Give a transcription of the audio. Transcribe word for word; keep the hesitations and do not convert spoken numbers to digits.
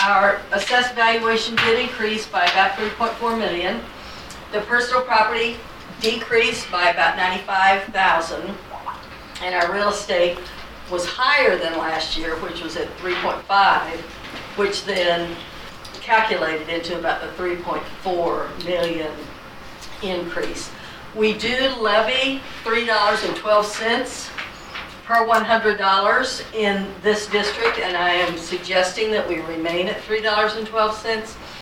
our assessed valuation did increase by about three point four million. The personal property decreased by about ninety-five thousand, and our real estate was higher than last year, which was at three point five, which then calculated into about the three point four million increase. We do levy three dollars and twelve cents per one hundred dollars in this district, and I am suggesting that we remain at three dollars and twelve cents.